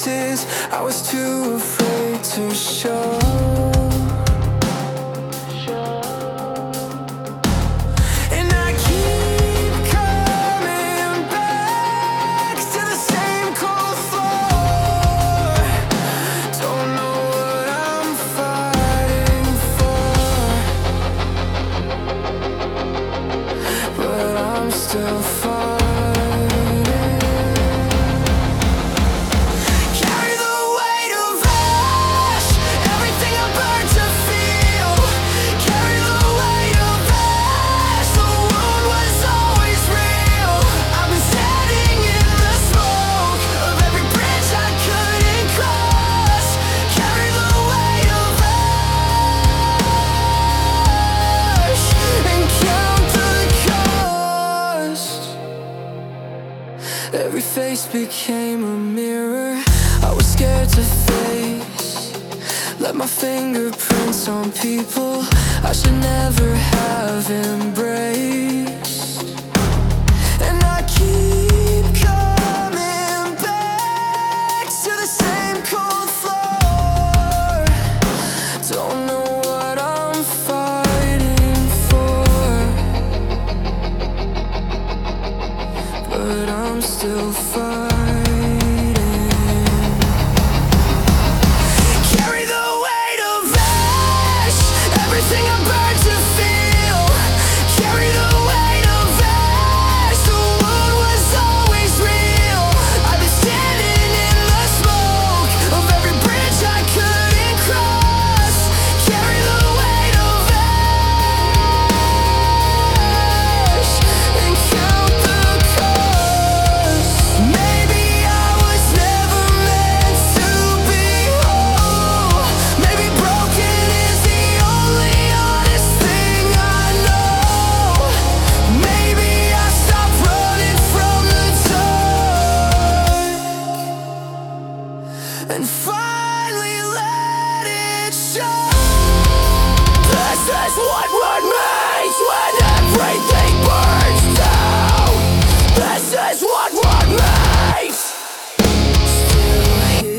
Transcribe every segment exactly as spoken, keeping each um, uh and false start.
places I was too afraid to show. And I keep coming back to the same cold floor. Don't know what I'm fighting for, but I'm still fighting. Carry the weight of ash, everything I burn to feel. Carry the weight of ash, the wound was always real. I've been standing in the smoke of every bridge I couldn't cross. Carry the weight of ash and count the cost. Every face became a mirror I was scared to face. Left my fingerprints on people I should never have embraced. And I keep coming back to the same cold floor. Don't know what I'm fighting for, but I'm still fighting. Carry the weight of ash, everything I burn to feel. Carry the weight of ash, the wound was always real. I've been standing in the smoke of every bridge I couldn't cross. Carry the weight of ash and count the cost. Maybe I was never meant to be whole. Maybe broken is the only honest thing I know. Maybe I stopped running from the dark and finally let it show. This is what remains when everything burns down. This is what remains. Still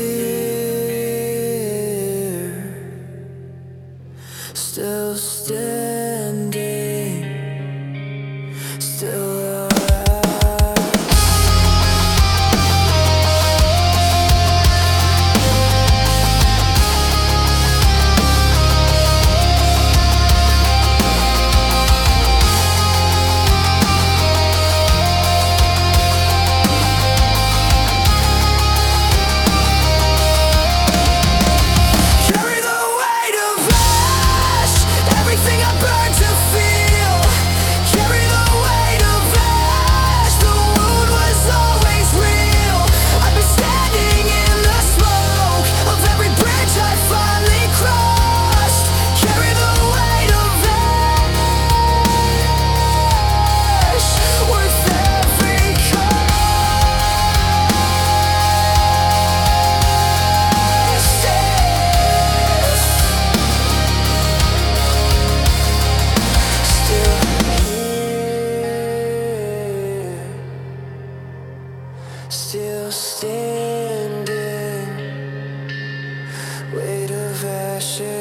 here, still standing, still alive. Carry the weight of ash, everything I burn to feel. Carry the weight of ash, the wound was always real. I've been standing in the smoke of every bridge I finally crossed. Carry the weight of ash, worth every cost. Still here, still standing, weight of ashes.